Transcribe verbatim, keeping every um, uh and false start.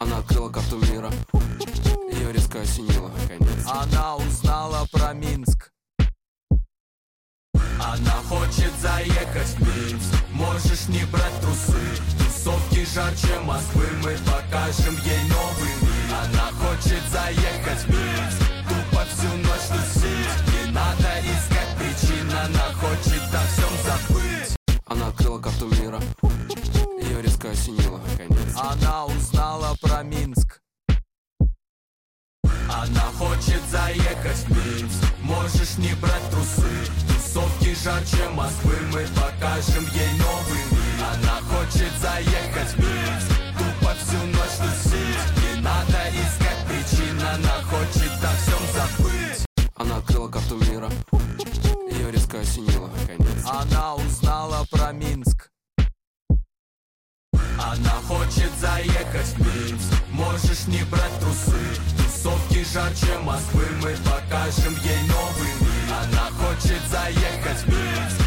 Она открыла карту мира, ее резко осенило, конец. Она узнала про Минск. Она хочет заехать в Минск. Можешь не брать трусы. Тусовки жарче Москвы, мы покажем ей новый мир. Она хочет заехать в Минск, тупо всю ночь тусить. Не надо искать причин, она хочет о всем забыть. Она открыла карту мира, ее резко осенило, конец. Она узнала про Минск. Она хочет заехать в Минск. Можешь не брать трусы. Тусовки жарче Москвы, мы покажем ей новый мир. Она хочет заехать в Минск, тупо всю ночь тусить. Не надо искать причин, она хочет о всем забыть. Она открыла карту мира, ее резко осенило, конец. Она узнала про Минск. Она хочет заехать в Минск. Можешь не брать трусы. Тусовки жарче Москвы, мы покажем ей новый мир. Она хочет заехать в Минск,